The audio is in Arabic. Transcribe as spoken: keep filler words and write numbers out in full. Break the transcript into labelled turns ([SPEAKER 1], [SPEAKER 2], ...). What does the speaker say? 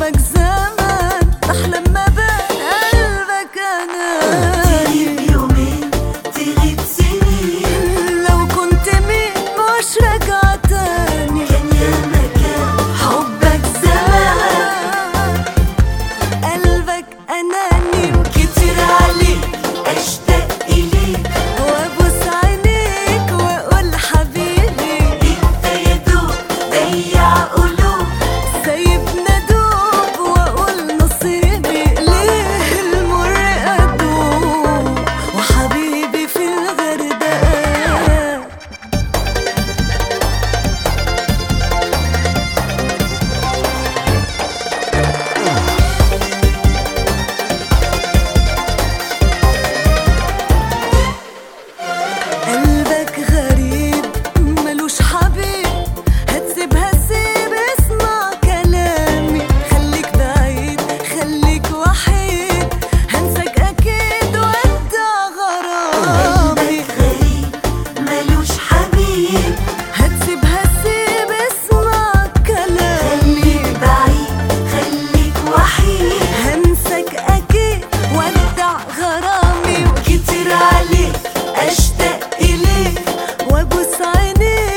[SPEAKER 1] حبك زمان أحلى ما بين قلبك أناني.
[SPEAKER 2] تغيب يومين تغيب سنين،
[SPEAKER 1] لو كنت مين مش راجعة تاني.
[SPEAKER 2] كان يا مكان
[SPEAKER 1] حبك زمان قلبك أناني
[SPEAKER 2] كتير عليك أشتاق إليك،
[SPEAKER 1] وأبوس عينيك وأقول حبيبي.
[SPEAKER 2] أنت يا دوب ضيع قلوب،
[SPEAKER 1] سايبنا دوب وأقول نصيبي. ليه المر أدوب وحبيبي في الغردقة. قلبك غريب ملوش حبيب، هتسيبها سيب اسمع كلامي. خليك بعيد خليك وحيد، هنساك أكيد وأدع غرامي.
[SPEAKER 2] قلبك غريب ملوش حبيب،
[SPEAKER 1] هتسيبها سيب اسمع كلامي.
[SPEAKER 2] خليك بعيد خليك وحيد،
[SPEAKER 1] هنساك أكيد وأدع غرامي.
[SPEAKER 2] كتير عليك أشتاق إليك،
[SPEAKER 1] وأبوس عينيك